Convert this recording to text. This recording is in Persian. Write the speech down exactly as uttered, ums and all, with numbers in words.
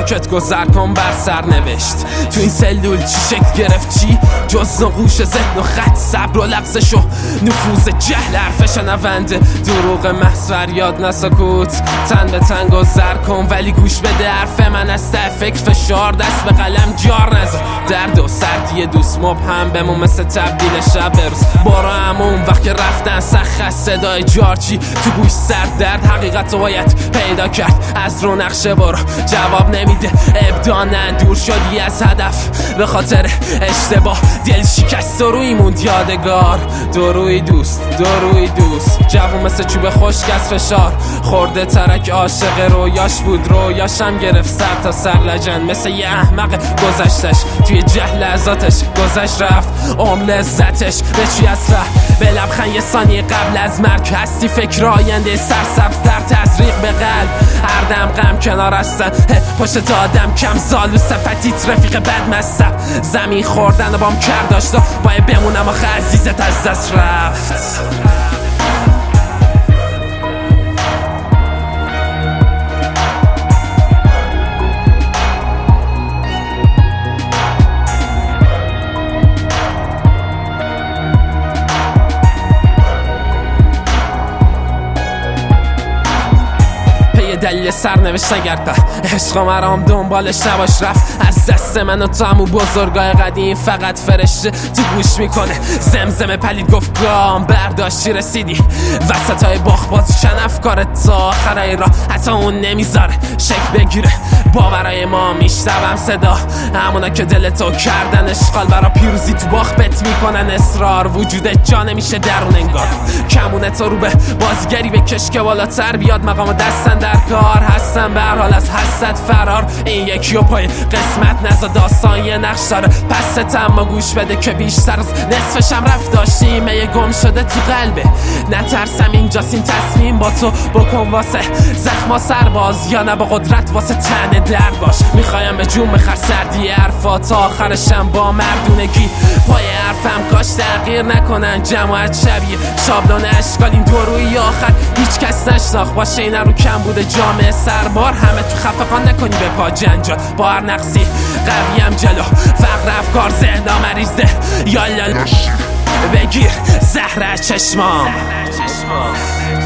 ساکت گذر کن بر سرنوشت. تو این سلول چی شکل گرفت؟ چی جز نقوش ذهن و خط، صبر و لغزش و نفوذ جهل، حرف شنونده دروغ محض، فریاد نه سکوت. تن به تن گذر کن ولی گوش بده حرف من است. فکر فشار دست به قلم جار نذار. درد و سردی دوست مبهم بمون مثل تبدیل شب به روز. بارا همون وقت که رفتن سخت صدای جارچی تو گوش سرد. درد حقیقت رو باید پیدا کرد از رو نقشه. برو جواب نمیده ابداع نه، دور شدی از هدف به خاطر اشتباه. دل شکست و روی موند یادگار. دو روی دوست دو روی دوست جوون مثل چوب خشک از فشار خورده ترک. عاشق رویاش بود رویاشم گرفت سر تا سر لجن. مثل یه احمق گذشتش توی جهل لحظاتش گذشت رفت عمر لذتش. به چی از ره به لبخند یه ثانیه قبل از مرگ هستی. فکر آینده سرسبز در تزریق به قلب. هر دم غم کنار هستن پشت آدم کم زال و صفتیت رفیق بد مصب. زمین خوردن و بام کرد داشتا باید بمونم آخه عزیزت از دست رفت. دلیل سرنوشت نگرد عشق و مرام دنبالش نباش رفت از دست من و تو. همون بزرگای قدیم فقط فرشته تو گوش میکنه زمزمه پلید گفت گام برداشتی رسیدی وسط های باخ باز چند افکارت تا آخرای راه. حتی اون نمیذاره شک بگیره باورای ما. میشنوم صدا همونا که دلتو کردن اشغال برا پیروزی تو باخ بت میکنن اصرار. وجودت جا نمیشه درون انگار کمونت رو به بازیگری به کشک بالاتر بیاد. مقام دستن در کار هستن به هر حال از حسد فرار. این یکی و پای قسمت نزا داستان یه نقش داره پس اما گوش بده که بیشتر از نصفشم رفت داشتیم یه گم شده تو قلبه. نترسم اینجاست این تصمیم با تو بکن واسه زخما سرباز یا نه با قدرت واسه تنه در باش. میخوایم به جون بخر سردی حرفات تا آخرشم با مردونگی پای حرفم کاش تغییر نکنن جماعت شبیه شابلون اشکال. این دو روی آخر هیچ کس نشناخت باشه این رو کم بوده جامعه سربار. همه تو خفقان نکنی به پا جنجال با هر نقصی قویم جلو فقر افکار ذهنا مریضه یالا بگیر زهر چشمام.